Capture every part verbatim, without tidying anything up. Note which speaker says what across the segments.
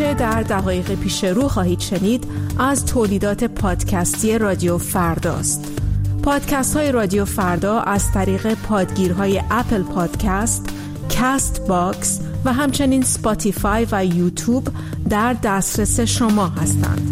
Speaker 1: آنچه در دقایق پیش رو خواهید شنید از تولیدات پادکستی رادیو فرداست. پادکست های رادیو فردا از طریق پادگیرهای اپل پادکست، کاست باکس و همچنین سپاتیفای و یوتیوب در دسترس شما هستند.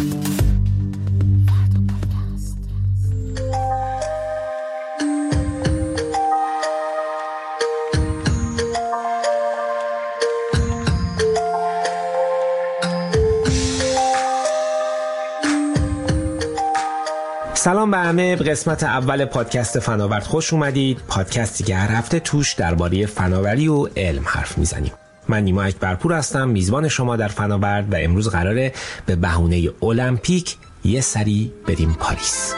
Speaker 2: سلام به همه. به قسمت اول پادکست فناورد خوش اومدید. پادکستی که هر هفته توش درباره فناوری و علم حرف میزنیم. من نیما اکبرپور هستم، میزبان شما در فناورد، و امروز قراره به بهونه المپیک یه سری بریم پاریس.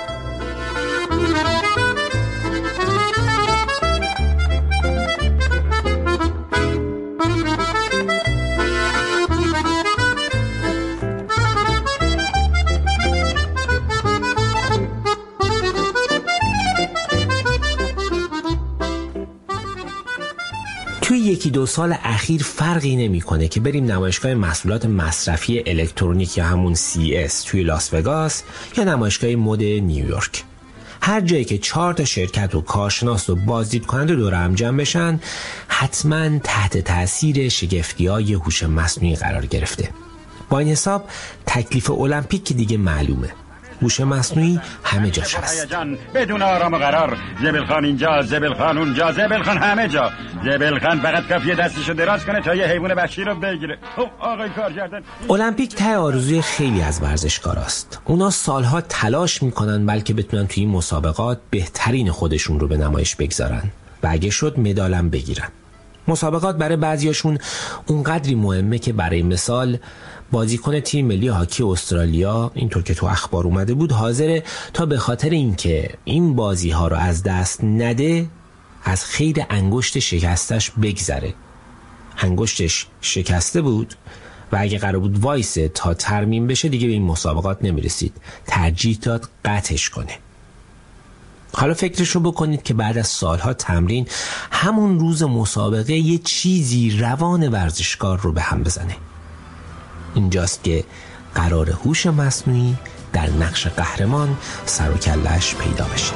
Speaker 2: توی یکی دو سال اخیر فرقی نمی‌کنه که بریم نمایشگاه محصولات مصرفی الکترونیک یا همون سی اس توی لاس وگاس یا نمایشگاه مد نیویورک. هر جایی که چهار تا شرکت و کارشناس و بازدید کننده دور هم جمع بشن، حتما تحت تاثیر شگفتی‌های هوش مصنوعی قرار گرفته. با این حساب تکلیف المپیک که دیگه معلومه. هوش مصنوعی همه جاش هست.
Speaker 3: بدون آرام و قرار. زبل خان اینجا، زبل خان اونجا، زبل خان همه جا. زبل خان فقط کافیه دستشو دراز کنه تا یه حیوان وحشی رو بگیره. خب آقای کارگردان،
Speaker 2: المپیک ته آرزوی خیلی از ورزشکاراست. اونا سالها تلاش میکنن بلکه بتونن توی این مسابقات بهترین خودشون رو به نمایش بگذارن و اگه شد مدالم بگیرن. مسابقات برای بعضیاشون اونقدری مهمه که برای مثال بازیکن تیم ملی هاکی استرالیا، اینطور که تو اخبار اومده بود، حاضره تا به خاطر اینکه این بازی ها رو از دست نده از خیر انگشت شکستش بگذره. انگشتش شکسته بود و اگه قرار بود وایسه تا ترمیم بشه دیگه به این مسابقات نمیرسید، ترجیح داد قطعش کنه. حالا فکرشو بکنید که بعد از سالها تمرین همون روز مسابقه یه چیزی روان ورزشکار رو به هم بزنه. اینجاست که قرار هوش مصنوعی در نقش قهرمان سر و کله‌اش پیدا بشه.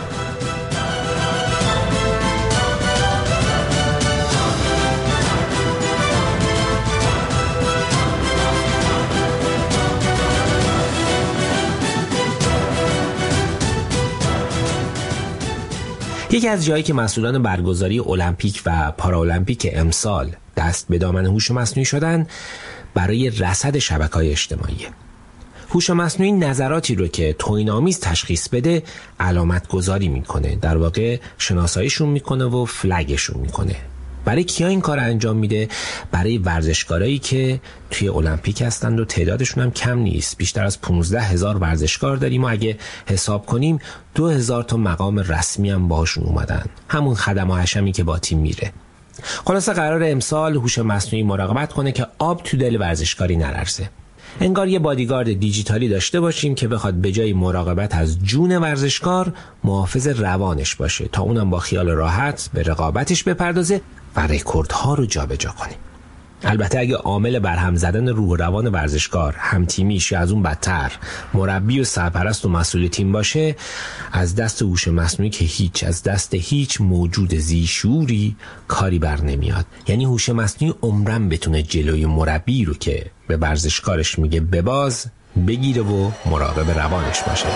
Speaker 2: یکی از جایی که مسئولان برگزاری المپیک و پارالمپیک امسال دست به دامن هوش مصنوعی شدن برای رصد شبکه‌های اجتماعی. هوش مصنوعی نظراتی رو که توهین‌آمیز تشخیص بده علامت گذاری میکنه، در واقع شناساییشون میکنه و فلگشون میکنه. برای کیا این کار انجام میده؟ برای ورزشکارایی که توی المپیک هستند و تعدادشون هم کم نیست. بیشتر از پانزده هزار ورزشکار داریم و اگه حساب کنیم دو هزار تا مقام رسمی هم باهاشون اومدن، همون خدم و حشمی که با تیم میره. خلاصه قرار امسال هوش مصنوعی مراقبت کنه که آب تو دل ورزشکاری نلرزه. انگار یه بادیگارد دیجیتالی داشته باشیم که بخواد به جای مراقبت از جون ورزشکار محافظ روانش باشه تا اونم با خیال راحت به رقابتش بپردازه و رکوردها رو جابجا کنه. البته اگه عامل برهم زدن روح و روان ورزشکار هم تیمیش یا از اون بدتر مربی و سرپرست و مسئول تیم باشه، از دست هوش مصنوعی که هیچ، از دست هیچ موجود ذی‌شعوری کاری بر نمیاد. یعنی هوش مصنوعی عمرن بتونه جلوی مربی رو که به ورزشکارش میگه بباز بگیره و مراقب روانش باشه.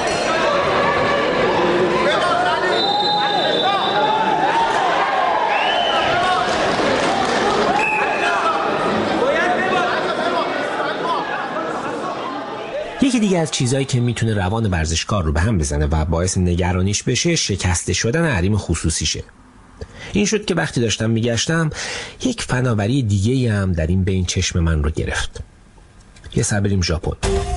Speaker 2: یکی دیگه از چیزایی که میتونه روان ورزشکار رو به هم بزنه و باعث نگرانیش بشه شکسته شدن حریم خصوصیشه. این شد که وقتی داشتم میگشتم یک فناوری دیگه هم در این بین چشم من رو گرفت. یه سر بریم ژاپن.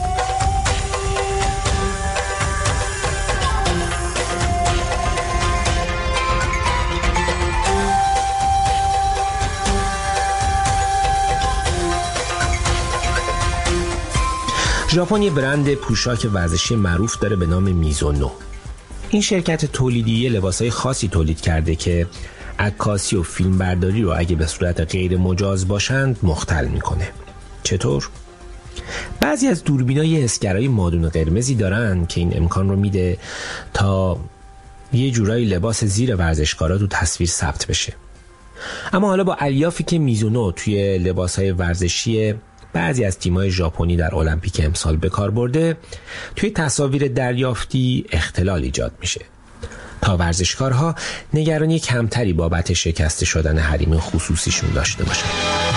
Speaker 2: ژاپن یه برند پوشاک ورزشی معروف داره به نام میزونو. این شرکت تولیدی لباسای خاصی تولید کرده که عکاسی و فیلمبرداری رو اگه به صورت غیر مجاز باشند مختل میکنه. چطور؟ بعضی از دوربینای حسگرای مادون قرمزی دارن که این امکان رو میده تا یه جورایی لباس زیر ورزشکارا تو تصویر ثبت بشه. اما حالا با الیافی که میزونو توی لباسهای ورزشی بعضی از تیم‌های ژاپنی در المپیک امسال به کار برده، توی تصاویر دریافتی اختلال ایجاد میشه تا ورزشکارها نگرانی کمتری بابت شکست شدن حریم خصوصیشون داشته باشن.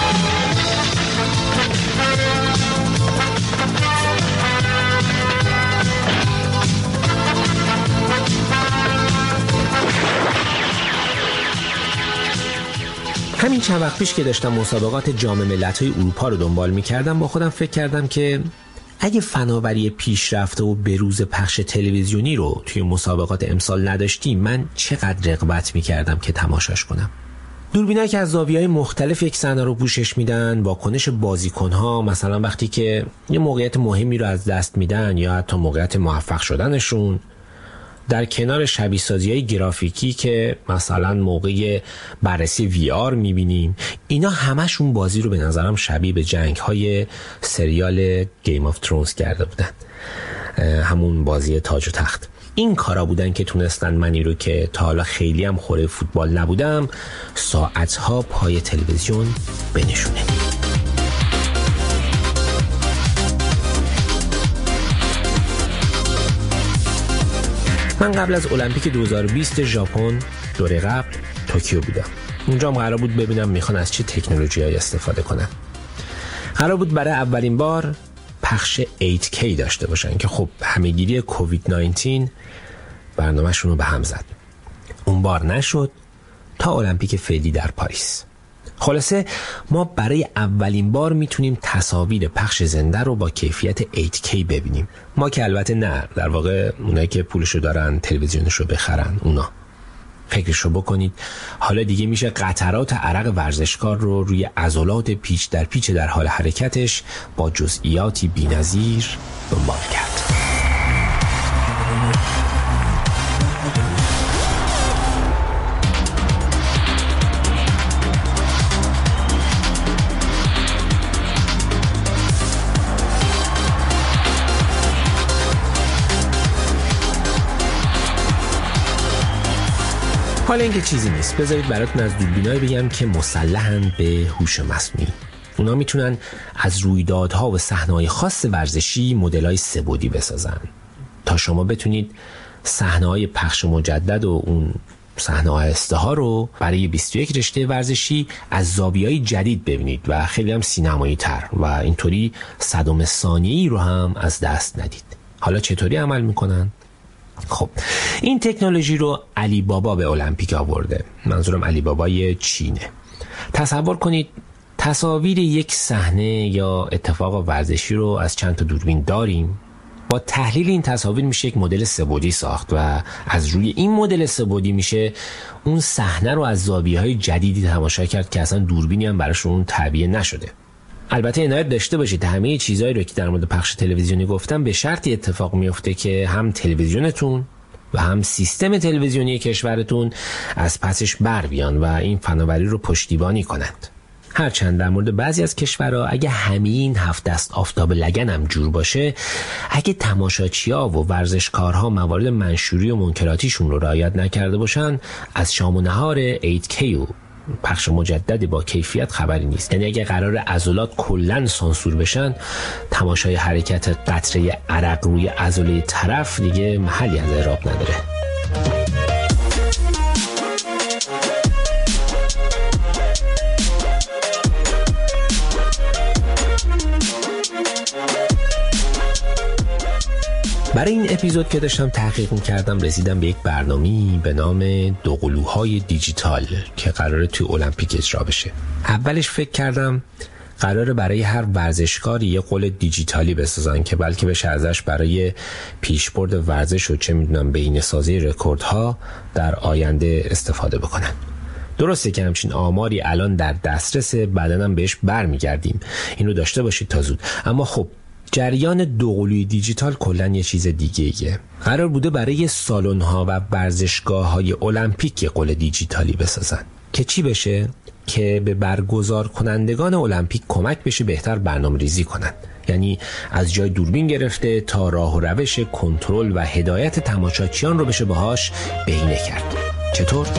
Speaker 2: همین چند وقت پیش که داشتم مسابقات جام ملت‌های اروپا رو دنبال می‌کردم، با خودم فکر کردم که اگه فناوری پیشرفته و بروز پخش تلویزیونی رو توی مسابقات امسال نداشتیم، من چقدر رغبت می‌کردم که تماشاش کنم. دوربینایی که از زاویه‌های مختلف یک صحنه رو پوشش میدن، واکنش بازیکن‌ها مثلا وقتی که یه موقعیت مهمی رو از دست میدن یا حتی موقعیت موفق شدنشون، در کنار شبیه سازی های گرافیکی که مثلا موقع بررسی وی آر میبینیم، اینا همشون بازی رو به نظرم شبیه به جنگ های سریال گیم آف ترونز کرده بودن، همون بازی تاج و تخت. این کارا بودن که تونستن منی رو که تا حالا خیلی هم خوره فوتبال نبودم ساعتها پای تلویزیون بنشونه. من قبل از المپیک دو هزار و بیست ژاپن دوره قبل توکیو بودم. اونجا هم قرار بود ببینم میخوان از چه تکنولوژی‌هایی استفاده کنن. قرار بود برای اولین بار پخش هشت کی داشته باشن که خب همهگیری کووید نوزده برنامه‌شون رو به هم زد. اون بار نشد تا المپیک فعلی در پاریس. خلاصه ما برای اولین بار میتونیم تصاویر پخش زنده رو با کیفیت هشت کی ببینیم. ما که البته نه، در واقع اونایی که پولشو دارن تلویزیونشو بخرن اونا. فکرشو بکنید حالا دیگه میشه قطرات عرق ورزشکار رو روی عضلات پیچ در پیچ در حال حرکتش با جزئیاتی بی‌نظیر دنبال کرد. حالا اینکه چیزی نیست، بذارید براتون از دوربینایی بگم که مسلحن به هوش مصنوعی. اونا میتونن از رویدادها و صحنه‌های خاص ورزشی مدل‌های سه‌بعدی بسازن تا شما بتونید صحنه‌های پخش مجدد و اون صحنه آهسته ها رو برای بیست و یک رشته ورزشی از زاویه‌های جدید ببینید و خیلی هم سینمایی تر و اینطوری صدم ثانیه‌ای رو هم از دست ندید. حالا چطوری عمل میکنن؟ خب این تکنولوژی رو علی بابا به المپیک آورده. منظورم علی بابای چینه. تصور کنید تصاویر یک صحنه یا اتفاق ورزشی رو از چند تا دوربین داریم. با تحلیل این تصاویر میشه یک مدل سه‌بعدی ساخت و از روی این مدل سه‌بعدی میشه اون صحنه رو از زاویه‌های جدیدی تماشا کرد که اصلا دوربینی هم براش اون تعبیه نشده. البته عنایت داشته باشید همه چیزایی رو که در مورد پخش تلویزیونی گفتم به شرطی اتفاق میفته که هم تلویزیونتون و هم سیستم تلویزیونی کشورتون از پسش بر بیان و این فناوری رو پشتیبانی کنند. هرچند در مورد بعضی از کشورها اگه همین هفت دست آفتاب لگن هم جور باشه، اگه تماشاچی‌ها و ورزشکارها موارد منشوری و منکراتیشون رو رعایت نکرده باشن، از شام و نهار هشت کی و پخش مجددی با کیفیت خبری نیست. یعنی اگه قرار عضلات کلن سانسور بشن، تماشای حرکت قطره عرق روی عضله طرف دیگه محلی از اعراب نداره. برای این اپیزود که داشتم تحقیق می‌کردم رسیدم به یک برنامه‌ای به نام دوقلوهای دیجیتال که قراره توی المپیک اجرا بشه. اولش فکر کردم قراره برای هر ورزشکاری یه قول دیجیتالی بسازن که بلکه بشه ازش برای پیشبرد ورزش و چه میدونم بهینه‌سازی رکوردها در آینده استفاده بکنن. درسته که همچین آماری الان در دسترس، بعداً هم بهش برمیگردیم، اینو داشته باشید تا زود. اما خب جریان دوقلوی دیجیتال کلن یه چیز دیگه ایه. قرار بوده برای سالن‌ها و ورزشگاه‌های المپیک یه قول دیجیتالی بسازن که چی بشه؟ که به برگزار کنندگان المپیک کمک بشه بهتر برنامه ریزی کنن. یعنی از جای دوربین گرفته تا راه و روش کنترل و هدایت تماشاچیان رو بشه باهاش بهینه کرد. چطور؟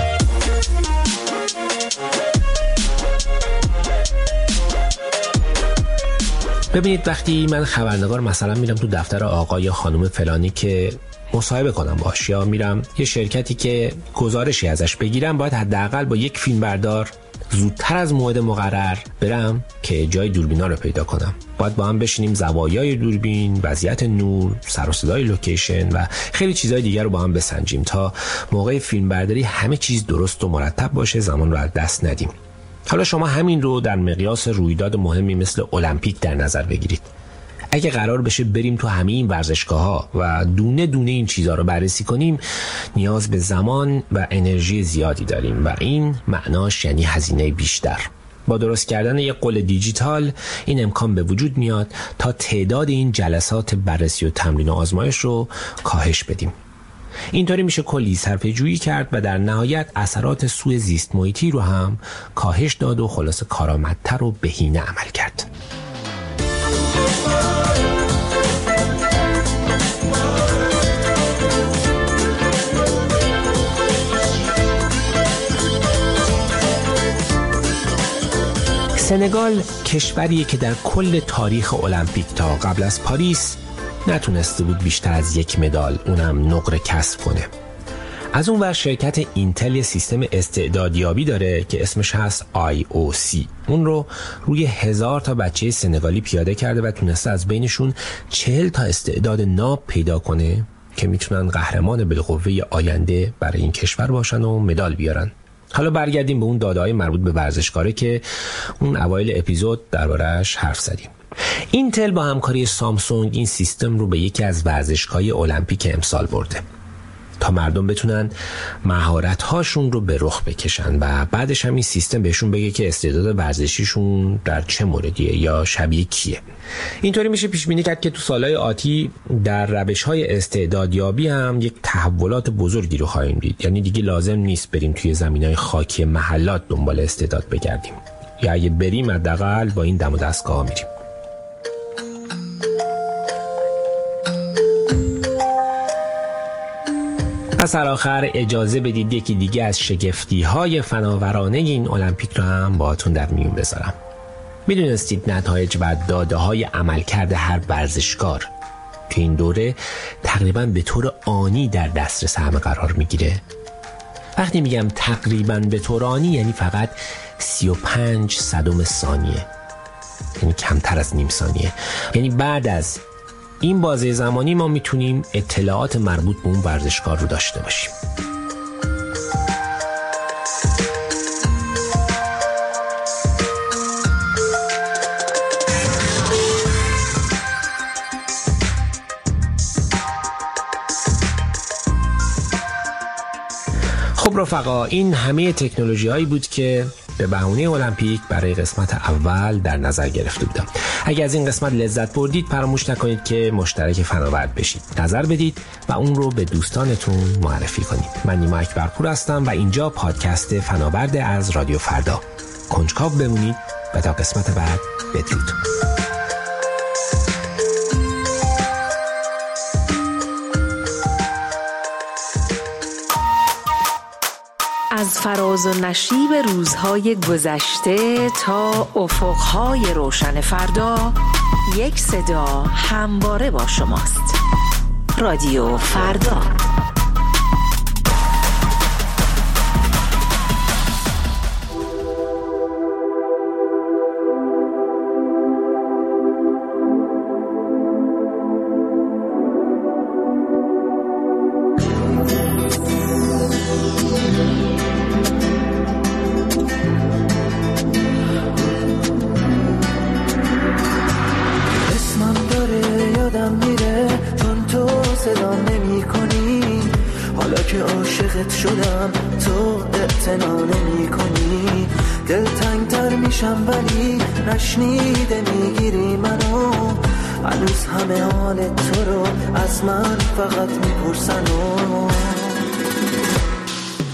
Speaker 2: ببینید، وقتی من خبرنگار مثلا میرم تو دفتر آقا یا خانم فلانی که مصاحبه کنم باش، یا میرم یه شرکتی که گزارشی ازش بگیرم، باید حداقل با یک فیلمبردار زودتر از موعد مقرر برم که جای دوربینا رو پیدا کنم. باید با هم بشینیم زوایای دوربین، وضعیت نور، سر و صدای لوکیشن و خیلی چیزهای دیگر رو با هم بسنجیم تا موقع فیلمبرداری همه چیز درست و مرتب باشه، زمان رو از دست ندیم. حالا شما همین رو در مقیاس رویداد مهمی مثل المپیک در نظر بگیرید. اگه قرار بشه بریم تو همه این ورزشگاه‌ها و دونه دونه این چیزها رو بررسی کنیم، نیاز به زمان و انرژی زیادی داریم و این معناش یعنی هزینه بیشتر. با درست کردن یک قول دیجیتال این امکان به وجود میاد تا تعداد این جلسات بررسی و تمرین و آزمایش رو کاهش بدیم. اینطوری میشه کلی صرفه جویی کرد و در نهایت اثرات سوء زیست محیطی رو هم کاهش داد و خلاص کارآمدتر و بهینه عمل کرد. سنگال کشوریه که در کل تاریخ المپیک تا قبل از پاریس نتونسته بود بیشتر از یک مدال، اونم نقره کسب کنه. از اون ور شرکت اینتل یه سیستم استعدادیابی داره که اسمش هست آی او سی. اون رو روی هزار تا بچه سنگالی پیاده کرده و تونسته از بینشون چهل تا استعداد ناب پیدا کنه که میتونن قهرمان بالقوه آینده برای این کشور باشن و مدال بیارن. حالا برگردیم به اون داده‌های مربوط به ورزشکاره که اون اوایل اپیزود درباره‌اش حرف زدیم. اینتل با همکاری سامسونگ این سیستم رو به یکی از ورزشگاه‌های المپیک امسال برده تا مردم بتونن مهارت‌هاشون رو به رخ بکشن و بعدش هم این سیستم بهشون بگه که استعداد ورزشیشون در چه موردیه یا شبیه کیه. اینطوری میشه پیش بینی کرد که تو سالهای آتی در روش‌های استعدادیابی هم یک تحولات بزرگی رو خواهیم دید. یعنی دیگه لازم نیست بریم توی زمینهای خاکی محلات دنبال استعداد بگردیم، یا اگه بریم حداقل با این دم و دستگاه میریم. پس در آخر اجازه بدید یکی دیگه از شگفتی‌های فناورانه این المپیک رو هم باهاتون در میون بذارم. میدونستید نتایج و داده‌های عملکرد هر ورزشکار که این دوره تقریباً به طور آنی در دسترس همه قرار میگیره؟ وقتی میگم تقریباً به طور آنی یعنی فقط سی و پنج صدم ثانیه، یعنی کمتر از نیم ثانیه. یعنی بعد از این بازه زمانی ما میتونیم اطلاعات مربوط به اون ورزشکار رو داشته باشیم. خب رفقا، این همه تکنولوژی هایی بود که به بهونه المپیک برای قسمت اول در نظر گرفته بودم. اگر از این قسمت لذت بردید فراموش نکنید که مشترک فناورد بشید، نظر بدید و اون رو به دوستانتون معرفی کنید. من نیما اکبرپور هستم و اینجا پادکست فناورد از رادیو فردا. کنجکاو بمونید و تا قسمت بعد بدرود.
Speaker 1: از فراز و نشیب روزهای گذشته تا افقهای روشن فردا، یک صدا همواره با شماست. رادیو فردا.
Speaker 4: شدم تو اعتنا نمی کنی، دلتنگ تر میشم ولی نشنیده میگیری منو، هنوز همه حال تو رو از من فقط میپرسن و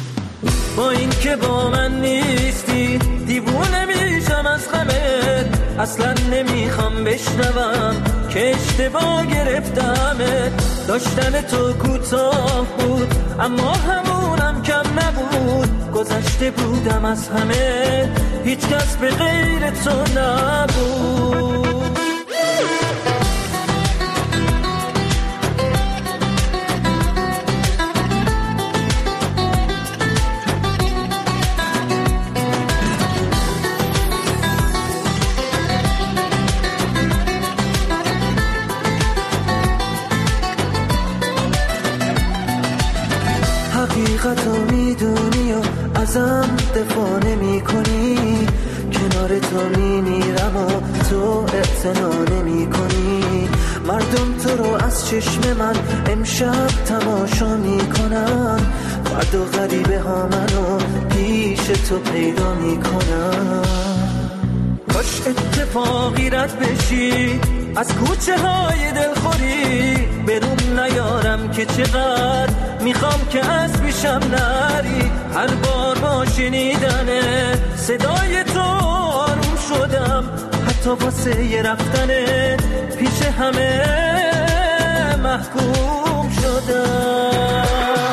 Speaker 4: با این که با من نیستی دیوونه میشم از غمت، اصلا نمیخوام بشنوم که اشتباه گرفتمه. داشتن تو کوتاه بود اما همونم کم نبود. گذشته بودم از همه، هیچ کس به غیر تو نبود. حقیقتو میدونی و ازم دفاع نمی کنی. کنار تو میمیرم و تو اعتنا نمی کنی. مردم تو رو از چشم من امشب تماشا میکنن. فردا غریبه ها منو پیش تو پیدا میکنن. کاش اتفاقی رد بشی از کوچه های دلخوری. برون نیارم که چقدر میخوام که از پیشم نری. هر بار با شنیدن صدای تو آروم شدم. حتی واسه یه رفتن پیش همه محکوم شدم.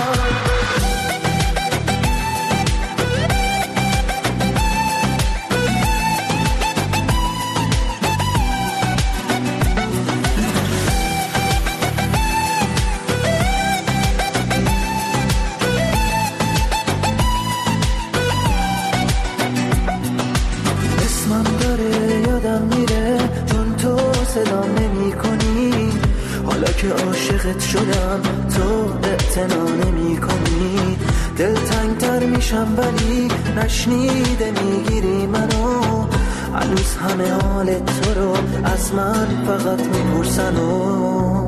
Speaker 4: صدام نمی کنی. حالا که عاشقت شدم تو اعتنا نمی کنی. دل تنگ تر میشم ولی نشنیده میگیری منو. هنوز همه حال تو رو از من فقط میپرسن و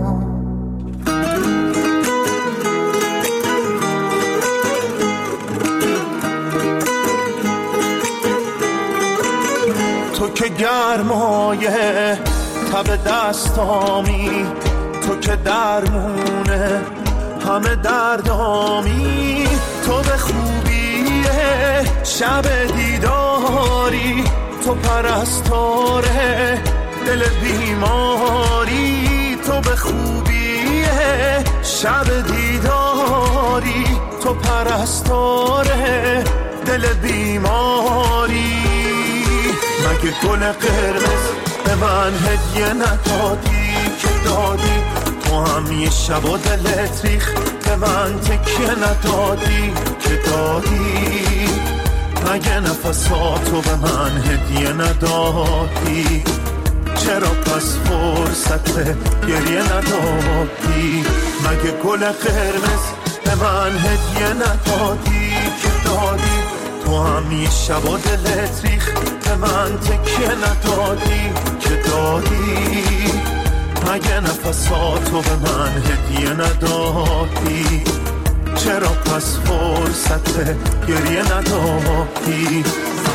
Speaker 5: تو که گرمایه تب دستامی. تو که درمونه همه دردامی. تو به خوبی شب دیداری. تو پرستاره دل بیماری. تو به خوبی شب دیداری. تو پرستاره دل بیماری. مگه گل قرمز به من هدیه ندادی که دادی؟ تو هم یه شب و دلت ریخ به من تکیه ندادی که دادی؟ مگه نفساتو به من هدیه ندادی؟ چرا پس فرصت گریه ندادی؟ مگه گل قرمز به من هدیه ندادی که دادی؟ تو هم یه شب و دلت ریخ به من تکیه ندادی که دادی؟ مگه نفساتو به من هدیه ندادی؟ چرا پس فرصت گریه ندادی؟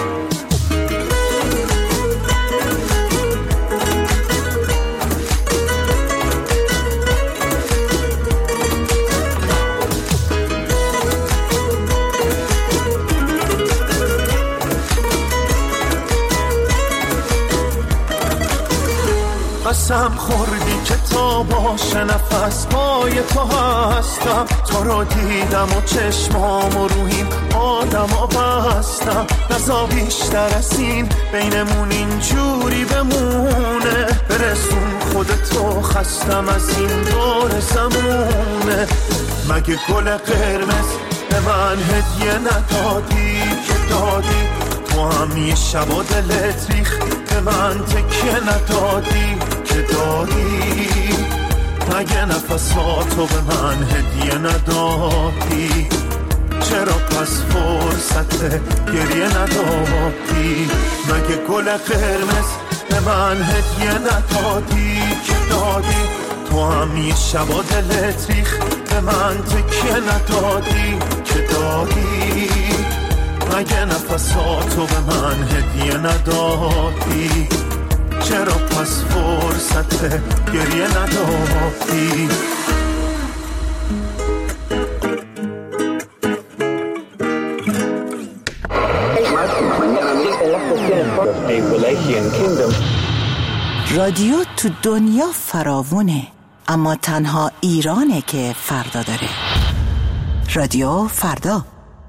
Speaker 5: قسم خوردی که تا باشه نفس پای تو هستم. تو رو دیدم و چشمام و روحیم آدم ها بستم. نزا بیشتر از این بینمون اینجوری بمونه. برسون خودتو خستم از این دور زمونه. مگه گل قرمز به من هدیه ندادی که دادی؟ تو هم یه شب و دلت ریخ به من تکیه ندادی که دادی؟ مگه نفساتو به من هدیه ندادی؟ چرا پس فرصت گریه ندادی؟ مگه گل قرمز به من هدیه ندادی که دادی؟ تو هم یه شب و دلت ریخ به من تکیه ندادی که دادی؟ مگه نفساتو به من هدیه ندادی؟ چرا پس فرصت گریه ندادی؟
Speaker 6: Mañana mismo en las cuestiones de Appalachian Kingdom رادیو تو دنیا فراوونه، اما تنها ایرانه که فردا داره. رادیو فردا.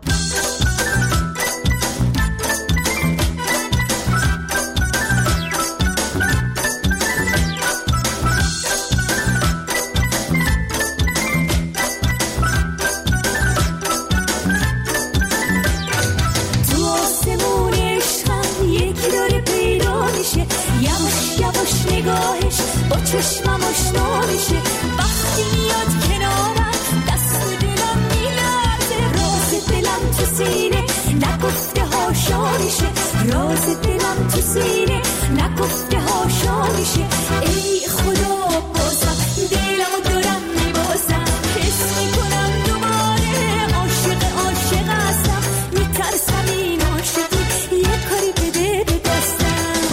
Speaker 7: چشمم آشنا میشه وقتی میاد کنارم، دست و دلم میلرزه، راز دلم تو سینه نگفته هاشا میشه، راز دلم تو سینه نگفته هاشا میشه. ای خدا بازم دلمو دارم میبازم، حس میکنم دوباره عاشق عاشق هستم، میترسم این عاشقی یه کاری بده به دستم.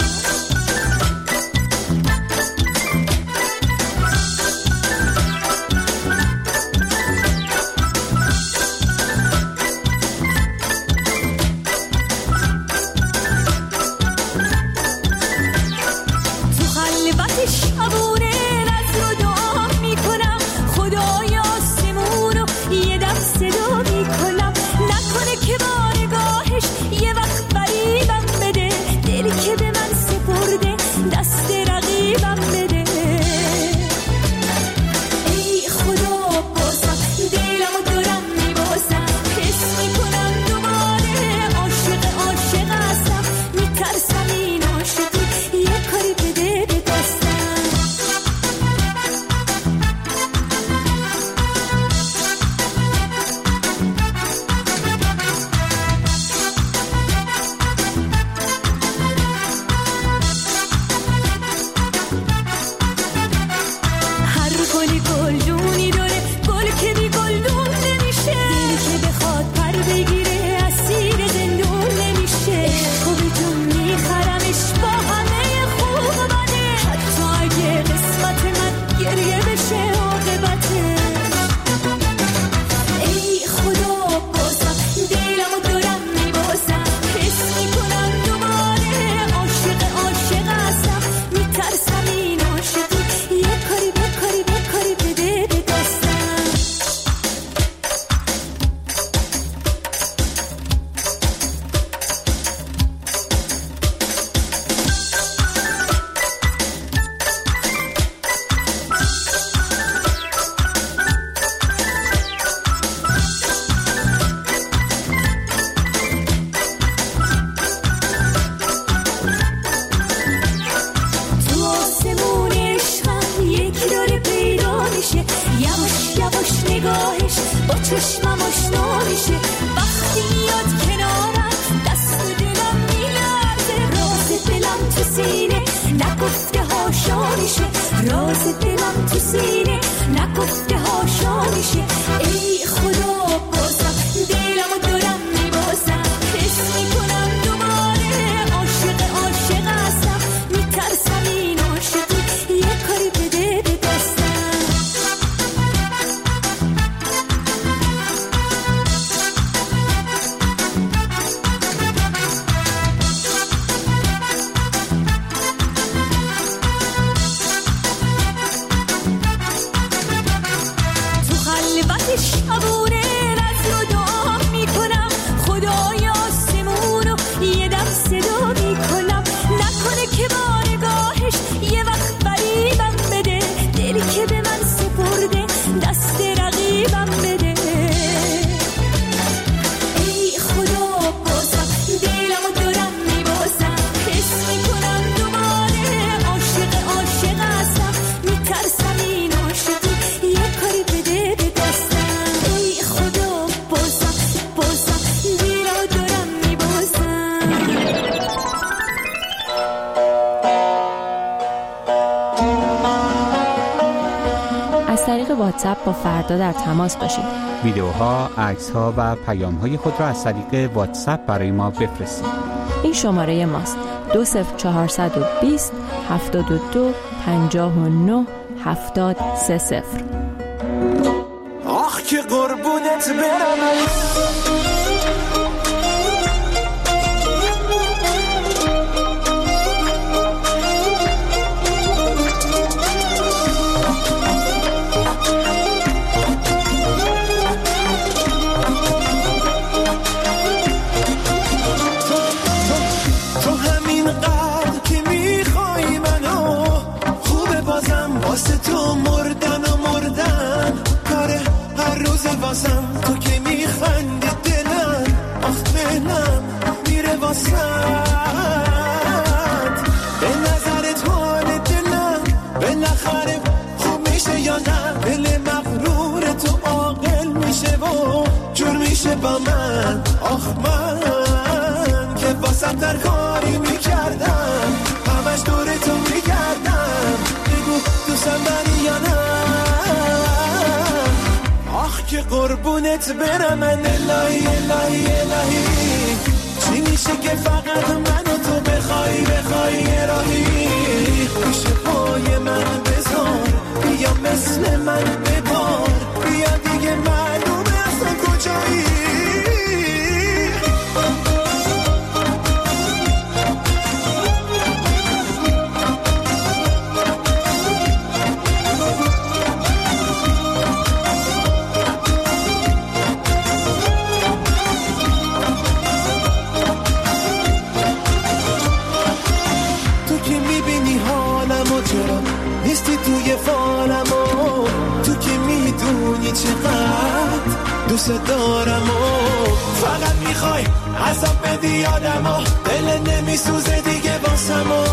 Speaker 7: چشمم آشنا میشه وقتی میاد کنارم، دست و دلم میلرزه، راز دلم تو سینه نگفته هاشا میشه، راز دلم تو سینه نگفته هاشا میشه. ای خدا بازم دلمو دارم میبازم، حس میکنم دوباره عاشق عاشق هستم، میترسم این عاشقی یه کاری بده به دستم. شبونه رز رو دعا میکنم، خدای آسمونو یه دم صدا میکنم، نکنه که با نگاهش یه وقت فریبم بده، دلی که به من سپرده دست رقیبم بده. ای خدا بازم دلمو دارم میبازم، حس میکنم دوباره عاشق عاشق هستم، میترسم این عاشقی یه کاری بده به دستم.
Speaker 8: از طریق واتساپ با فردا در تماس باشید.
Speaker 9: ویدیوها، عکس‌ها و پیام‌های خود را از طریق واتساپ برای ما بفرستید.
Speaker 8: این شماره ماست: دو صفر چهارصد و بیست هفتاد و دو پنجاه و نه هفتاد سه صفر.
Speaker 5: آخ که قربونت برم، ولی واسم تو که میخندی دلم آخ دلم میره واسم به نظرت حال دلم بالاخره خوب میشه یا نه دل مغرور تو عاقل میشه و جور میشه با من آخ من که واسم در کاری میکردم همش دور تو میگردم بگو دوستم داری یا نه آخ که قربونت برم من الهی الهی الهی چی میشه که فقط منو تو بخوای بخوای راهی پیش پای من بذار بیا مثل من ببار بیا دیگه معلومه اصلا کجایی نیستی توی فالم و تو که میدونی چقدر دوست دارم و فقط میخوای عذاب بدی آدم و دل نمیسوزه دیگه باسم و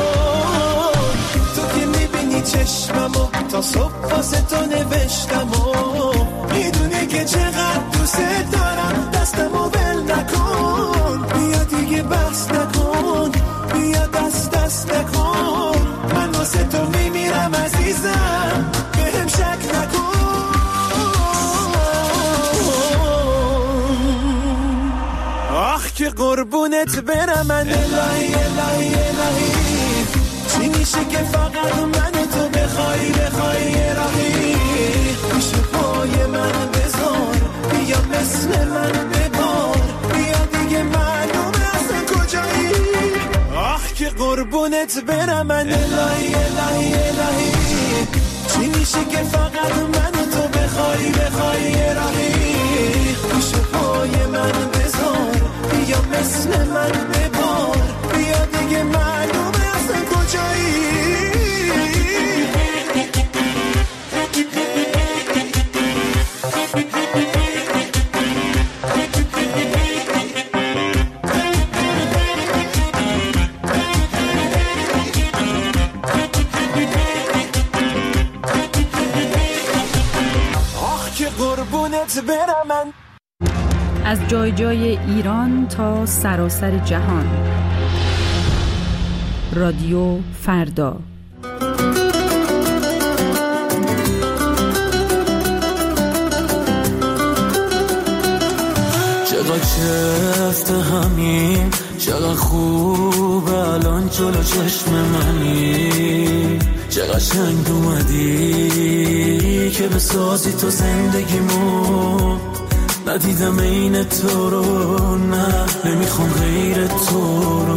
Speaker 5: تو که میبینی چشمم و تا صبح واسه تو نوشتم و میدونی که چقدر دوست دارم دستم و بل نکن بیا دیگه بس نکن بیا دست دست نکن من واسه تو میمیرم عزیزم بهم شک نکن آخ که قربونت برم من الهی الهی الهی چی میشه که فقط منو تو بخوای بخوای راهی پیش پای من بذار بیا مثل من ببار بیا دیگه معلومه اصلا کجایی آخ که قربونت برم من الهی الهی الهی چی میشه که فقط منو تو بخوای بخوای راهی پیش پای من بذار بیا مثل من ببار بیا دیگه معلومه اصلا کجایی برم من
Speaker 10: از جای جای ایران تا سراسر جهان رادیو فردا
Speaker 11: چقدر چفت همین چقدر خوب الان جلو چشم منی چقدر شنگ اومدی که بسازی تو زندگیمو ندیدم این تو رو نه نمیخوام غیر تو رو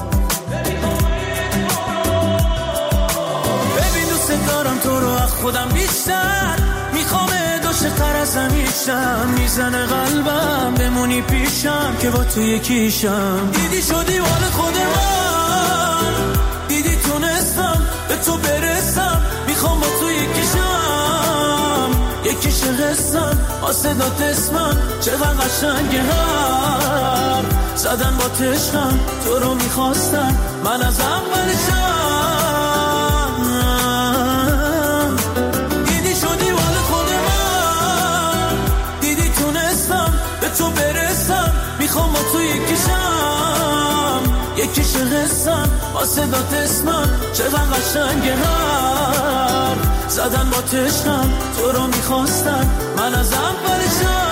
Speaker 11: ببین دوست دارم تو رو از خودم بیشتر میخوام عاشق‌تر از همیشم میزنه قلبم بمونی پیشم که با تو یکیشم دیدی شدی حال خود من دیدی تونستم به تو برسم میخوام با تو یکیشم یکیش قسم آسدات اسمم چقدر قشنگه هم زدن با تشکم تو رو میخواستم من از اولشم تو برسم میخوام با تو یکیشم یکیش قسم آسدات اسمم چقدر قشنگه هر زدن با تشکم تو رو میخواستم من از اولشم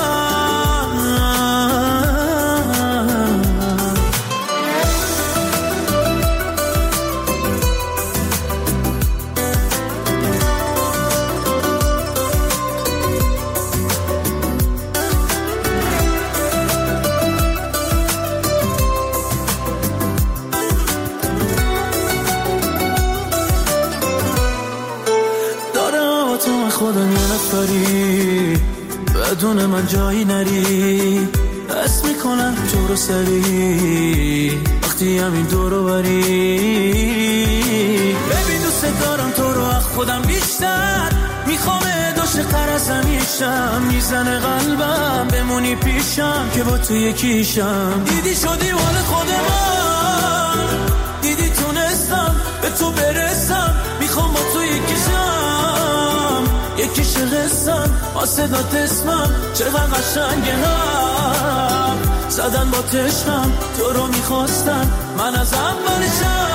Speaker 11: خودم یه نفری بدون من جایی نری حس میکنم تو رو سری وقتی همین دورو بری ببین دوست دارم تو رو از خودم بیشتر میخوام دوش قرصم میشم، میزنه قلبم بمونی پیشم که با تو یکیشم. دیدی شدی مال خود من، دیدی تونستم به تو برسم، میخوام با تو یکیشم. یکیش قسم واسه داد اسمم، چقدر قشنگه هم زدن با تشم، تو رو میخواستم من از اولشم.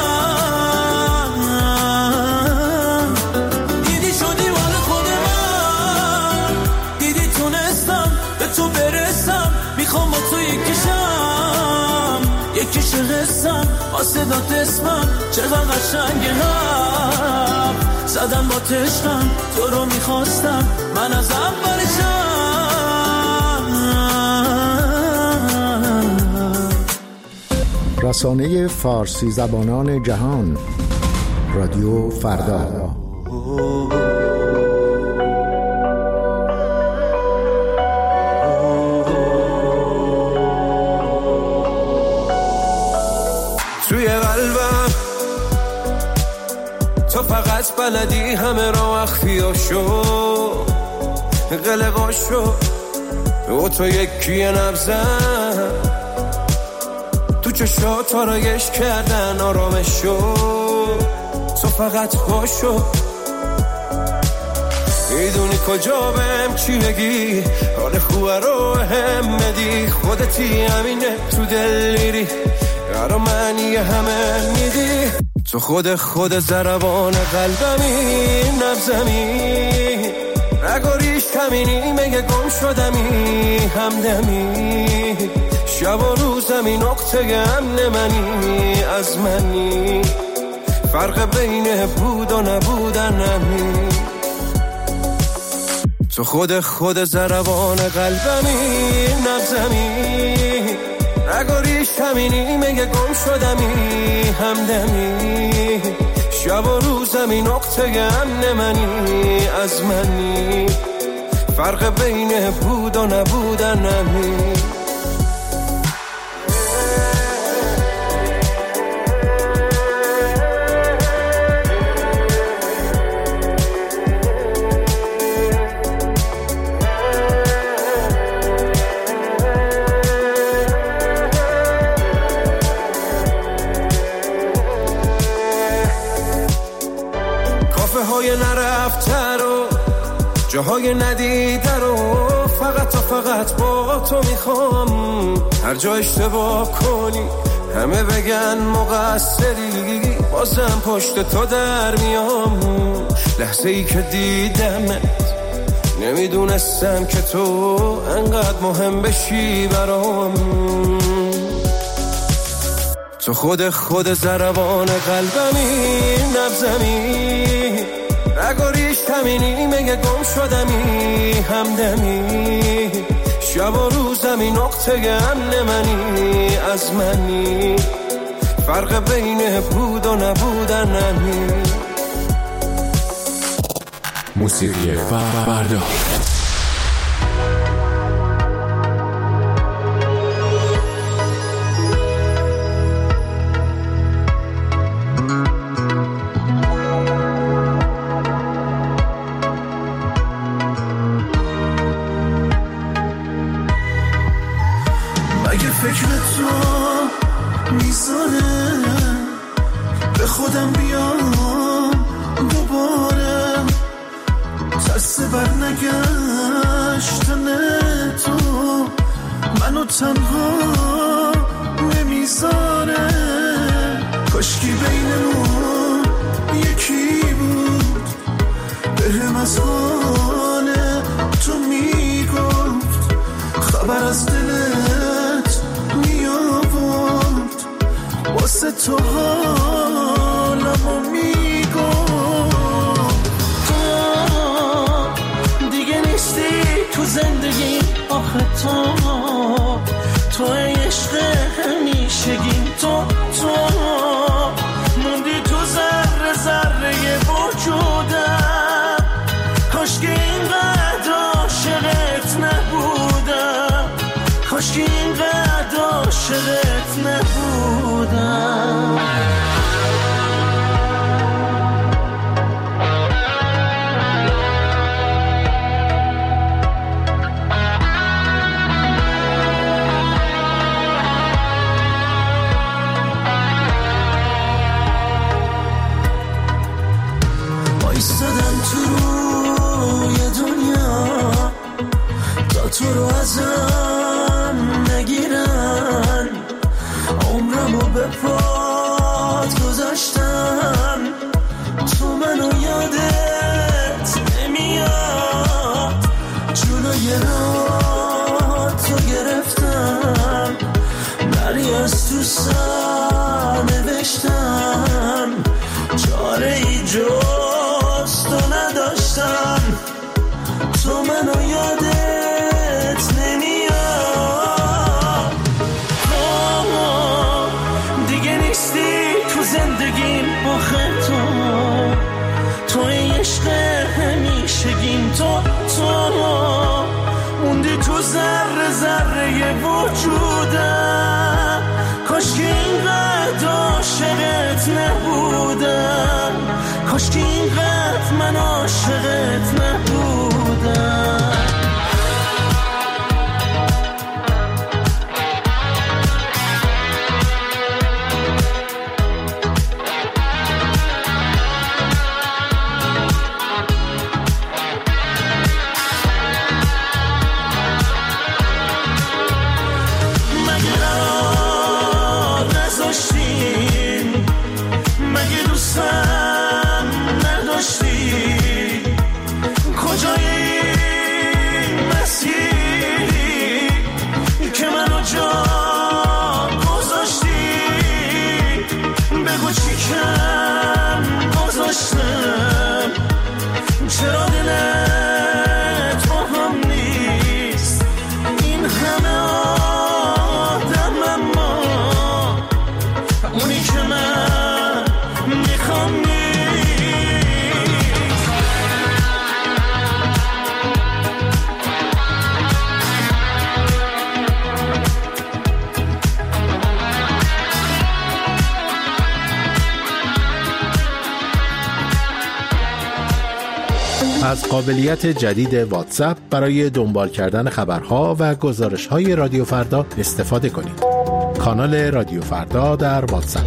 Speaker 11: دیدی شدی مال خود من، دیدی تونستم به تو برسم، میخوام با تو یکیشم. یکیش قسم واسه داد اسمم، چقدر قشنگه هم زدن با تشم، تو رو میخواستم من از اولشم.
Speaker 12: رسانه فارسی زبانان جهان، رادیو فردا.
Speaker 13: توی قلبم تو فقط بلدی همه را اخفیاشو قلقاشو، و تو یکی نبزن تو چشات آرایش کردن آرامشو، تو فقط باشو. میدونی کجا بهم چی بگی، حال خوبه رو هم بدی، خودتی همینه تو دل میری، برا منی همه میدی. تو خود خود ضربان قلبمی، نبزمی نگاریش کمینی، مگه گم شدمی همدمی، شب و روزمی نقطه امن منی از منی، فرق بین بود و نبودنمی. تو خود خود ضربان قلبمی، نبزمی نگاریش کمینی، مگه گم شدمی همدمی، شب و روزمی نقطه امن منی از منی، فرق بین بود و نبودنمی. نرفته رو جاهای ندیده رو، فقط تا فقط با تو میخوام. هر جا اشتباه کنی همه بگن مقصری، بازم پشت تو در میام. لحظه ای که دیدمت نمیدونستم که تو انقدر مهم بشی برام. تو خود خود ضربان قلبمی، نبزمی نگاریش کمینی، مگه گم شدمی همدمی، شب و روزمی نقطه امن منی از منی، فرق بین بود و نبودنمی.
Speaker 14: موسیقی فردا.
Speaker 5: فکر تو میزانه به خودم بیام دوباره، ترس بر نگشتن تو منو تنها نمیذاره. کاشکی بینمون یکی بود، بهم از حال تو میگفت، خبر از دلت میآورد، واسه تو حالمو میگفت. تو دیگه نیستی تو زندگی، آخه تو تو عشق همیشگی، تو تو موندی تو ذره ذره وجودم. کاش که اینقدر عاشقت نبودم، کاش که اینقدر عاشقت نبودم.
Speaker 4: تو رو ازم نگیرن، عمرمو به پات گذاشتم، تو منو یادت نمیاد، جلوی راه تو گرفتم، بری از تو سر نوشتم، چاره ای جز تو نداشتم، تو منو یادت نمیاد، دیگه نیستی تو زندگیم، آخه تو توی عشق همیشگیم، تو تو موندی تو ذره ذره وجودم، کاش که اینقدر عاشقت نبودم، کاش که اینقدر من عاشقت نبودم.
Speaker 12: از قابلیت جدید واتساپ برای دنبال کردن خبرها و گزارش‌های رادیو فردا استفاده کنید. کانال رادیو فردا در واتساپ.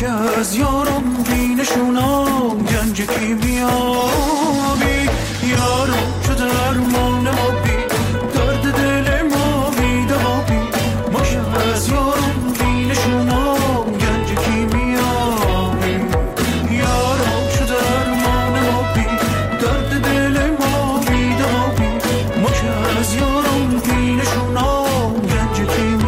Speaker 5: که از یارم بینشونم گنج کیمیابی یارم چو درمان ما بی درد دل ما بی دوابی ما که از یارم بینشونم گنج کیمیابی یارم چو درمان ما بی درد دل ما بی دوابی ما که از یارم بینشونم گنج کیمیابی.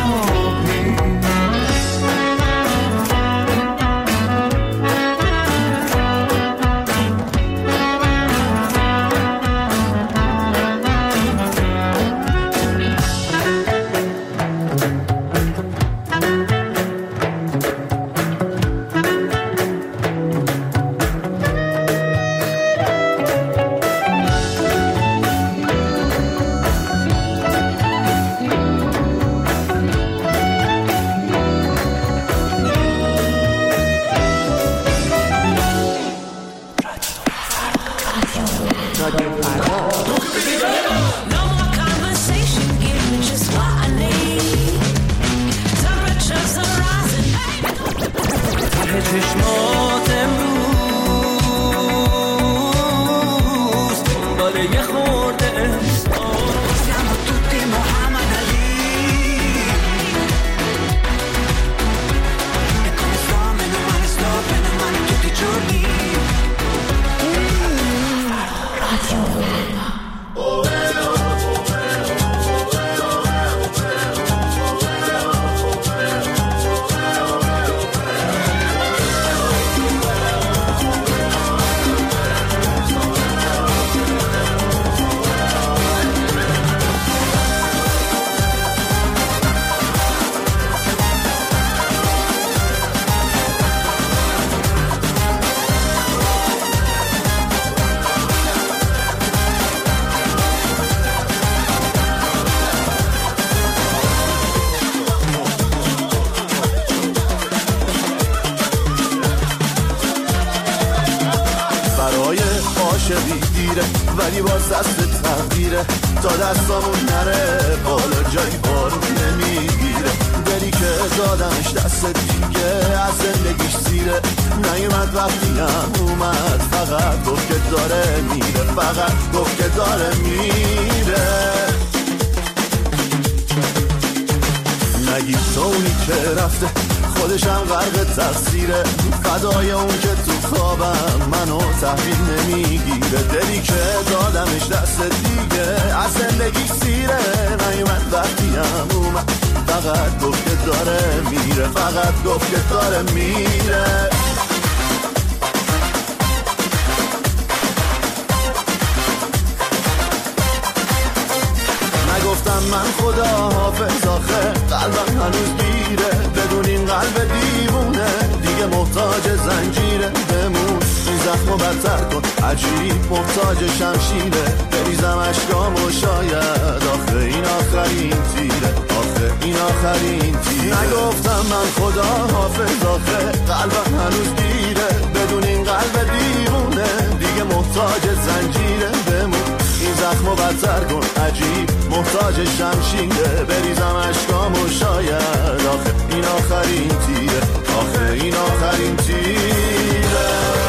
Speaker 5: چشمات امروز دنبال یه خورده siamo tutti Muhammad Ali e come sto meno male sto bene male tutti i giorni Radio ولی باز دست تقدیره تا دستامون نره بالا جایی بارون نمیگیره دلی که دادمش دست دیگه از زندگیش زیره نیومد وقتیم اومد فقط گفت که داره میره فقط گفت که داره میره نگی تو اونی که رفته خودشم غرق تقصیره فدای اون که تو خوابم منو تحویل نمیگیره دلی که دادمش دست دیگه از زندگی سیره نیومد وقتیم اومد فقط گفت که داره میره فقط گفت که داره میره نگفتم من خدا حافظ آخه قلبم هنوز گیره بدون این قلب دیوونه دیگه محتاج زنجیره بمون این زخمو بدتر کن عجیب محتاج شمشیره بریزم اشکامو شاید آخه این آخرین تیره آخه این آخرین تیره نگفتم من خدا حافظ آخه قلبم هنوز گیره بدون این قلب دیوونه دیگه محتاج زنجیره بمون این زخمو بدتر کن عجیب محتاج شمشیره بریزم اشکامو شاید آخه این آخرین تیره آخه این آخرین تیره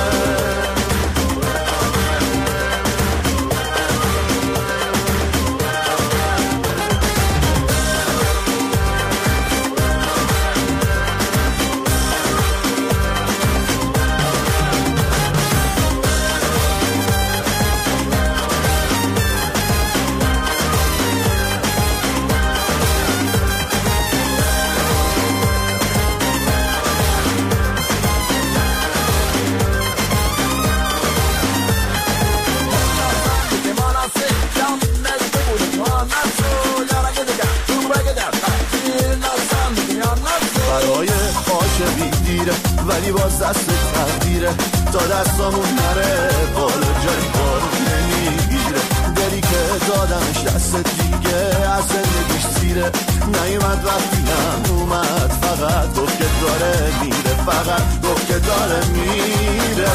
Speaker 5: ولی باز دست تقدیره تا دستامون نره بالا جایی بارون نمیگیره دلی که دادمش دست دیگه از زندگیش سیره نیومد وقتیم اومد فقط گفت که داره میره فقط گفت که داره میره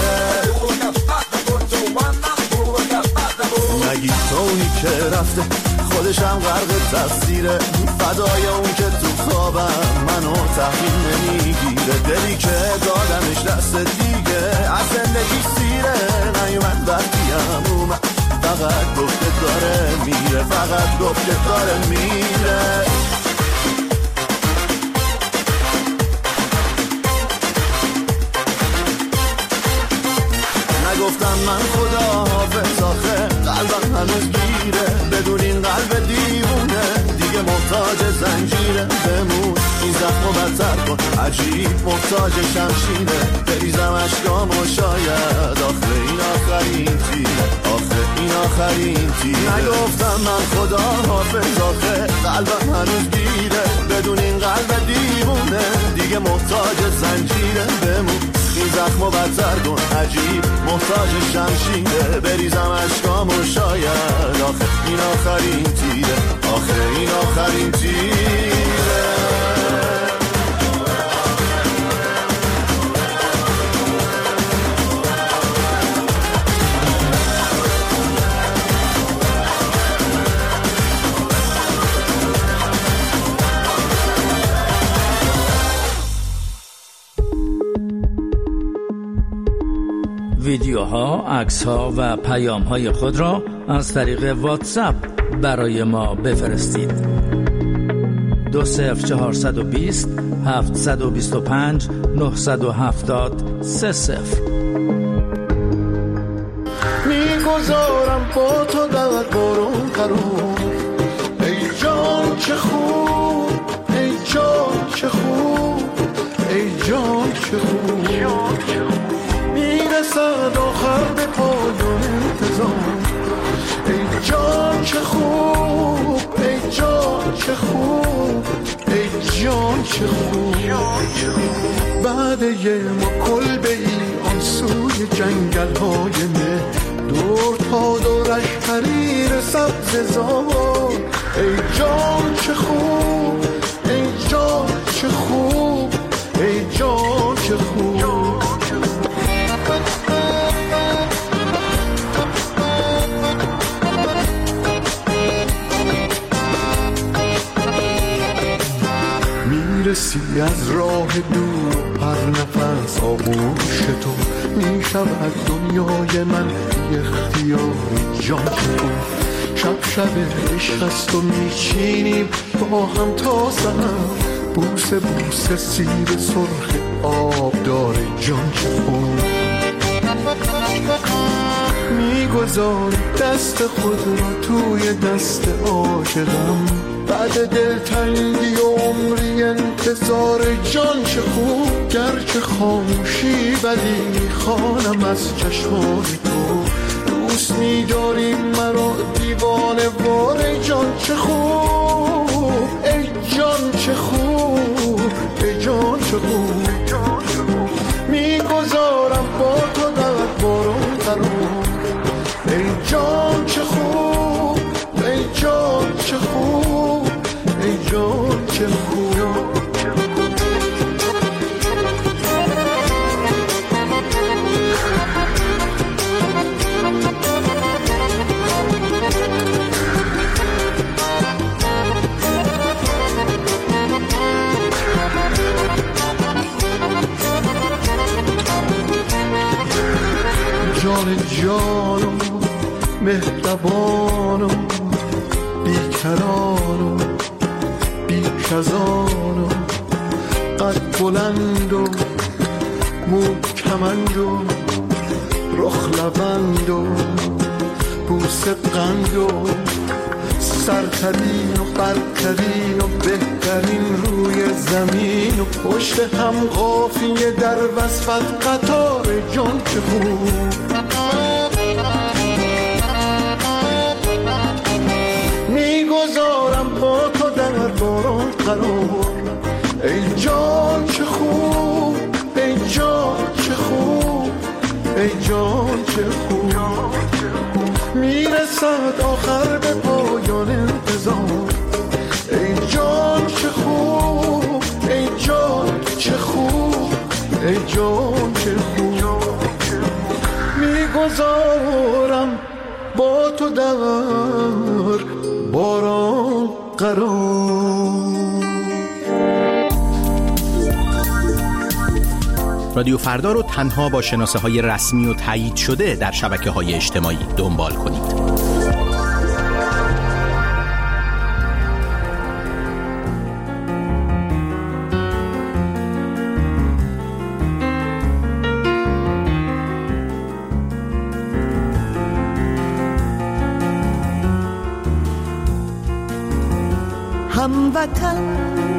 Speaker 5: نگی تو اونی که رفته خودشم غرق تقصیره فدای اون که تو خوابم منو تحویل نمیگیره دلی که دادمش دست دیگه از زندگی سیره نیومد وقتیم اومد فقط گفته داره میره فقط گفته داره میره نگفتم من خدا حافظ آخه قلبم هنوز گیره بدون این قلب دیوونه دیگه محتاج زنجیره بمون این زخمو بدتر کن عجیب محتاج شمشیره بریزم اشکامو شاید آخه این آخرین تیره آخه این آخرین تیره نگفتم من خدا حافظ آخه قلبم هنوز گیره بدون این قلب دیوونه دیگه محتاج زنجیره بمون این زخمو بدتر کن عجیب محتاج شمشیره بریزم اشکامو شاید آخه این آخرین تیره آخه این آخرین تیره
Speaker 11: ویدیوها، عکس‌ها و پیام‌های خود را از طریق واتساپ برای ما بفرستید. دو صفر چهارصد و بیست هفتصد و بیست و پنج نهصد و هفتاد سه صفر.
Speaker 5: میگذارم با تو در بارون قرار ای جان چه خوب ای جان چه خوب ای جان چه خوب میرسد آخر به پایان انتظار ای جان چه خوب ای جان چه خوب ای جان چه خوب بعد یه ما کلبه ای آن سوی جنگل های مه دور تا دورش حریر سبز زار ای جان چه خوب ای جان چه خوب ای جان چه خوب میرسی از راه دور هر نفس آغوش تو میشود دنیای من بی اختیاری جان تو شب شب عشق است و میچینیم با هم تا سحر بوسه بوسه سیر سرخ آب داره جان چه خوب میگذاری دست خود را توی دست عاشقم بعد دلتنگی و عمری انتظار جان چه خوب گرچه خاموشی ولی میخوانم از چشمان تو دوست می‌داری مرا دیوانه وار جان چه خوب ای جان چه خوب ای جان چه خوب میگذارم با تو در بارون قرار ای جان چه خوب ای جان چه خوب ای جان چه خوب جان جانم مهربانم بیکرانم بیکزانم قد بلند و مو کمند و رخ لبند و بوسه قند و سرترین و برترین و بهترین روی زمین و پشت هم قافیه در وصفت قطار جان چه خوب میگذارم با تو در بارون قرار ای جان چه خوب ای جان چه خوب ای جان چه خوب میرسد آخر به پایان انتظار ای جان چه خوب ای جان چه خوب ای جان چه خوب میگذارم با تو در باران قرار
Speaker 15: رادیو فردا رو تنها با شناسه های رسمی و تایید شده در شبکه های اجتماعی دنبال کنید.
Speaker 16: هموطن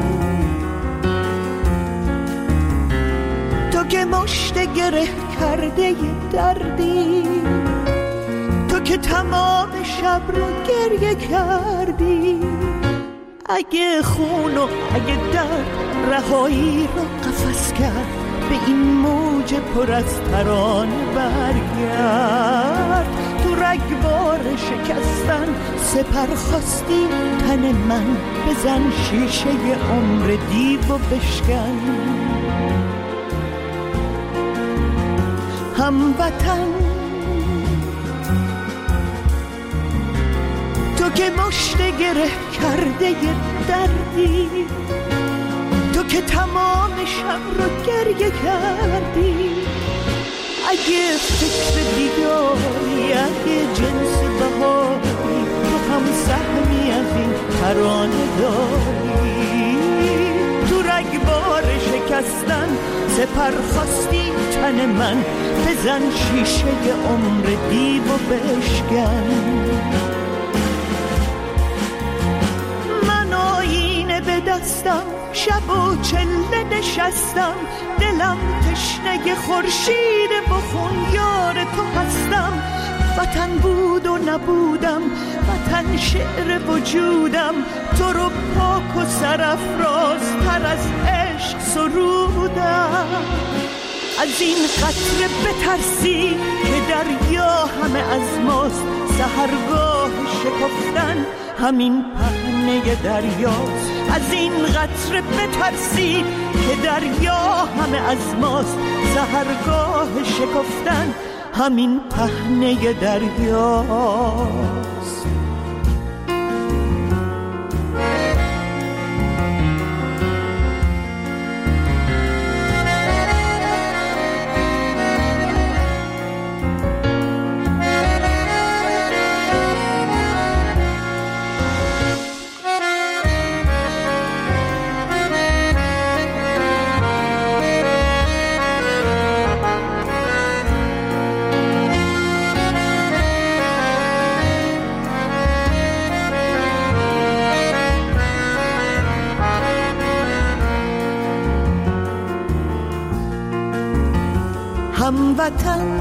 Speaker 16: تو که مشت گره کرده دردی، تو که تمام شب رو گریه کردی، اگه خون و اگه درد رهایی رو قفس کرد، به این موج پر از ترانه برگرد. تو رگبار شکستن سپر خواستی تن من، بزن شیشه عمر دیو و بشکن. هموطن تو که مشت گره کرده دردی، تو که تمام شب رو گریه کردی، اگه فکر دیگاری، اگه جنس بهاری، تو هم سهمی از این ترانه داری. تو رگبار شکستن سپر خواستی تن من، بزن شیشه عمر دیو و بشکن. من آینه به دستم، شب و چله نشستم، دلم تشنه خورشید بخون یار تو هستم. وطن بود و نبودم، وطن شعر وجودم، تو رو پاک و سرافراز تر از عشق سرودم. از این قطره بترسی که دریا همه از ماست، سحرگاه شکفتن همین پهنه دریاست. از این قطره بترسی که دریا همه از ماست، سحرگاه شکفتن همین پهنه دریاست. هموطن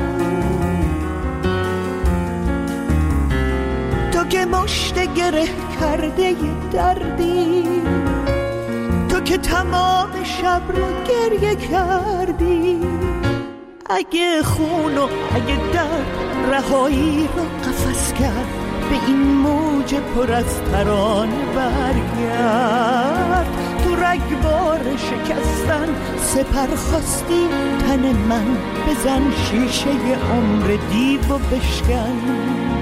Speaker 16: تو که مشت گره کرده دردی، تو که تمام شب رو گریه کردی، اگه خون و اگه درد رهایی رو قفس کرد، به این موج پر از ترانه برگرد. تو رگبار شکستن سپر خواستی تن من، بزن شیشه عمر دیو و بشکن.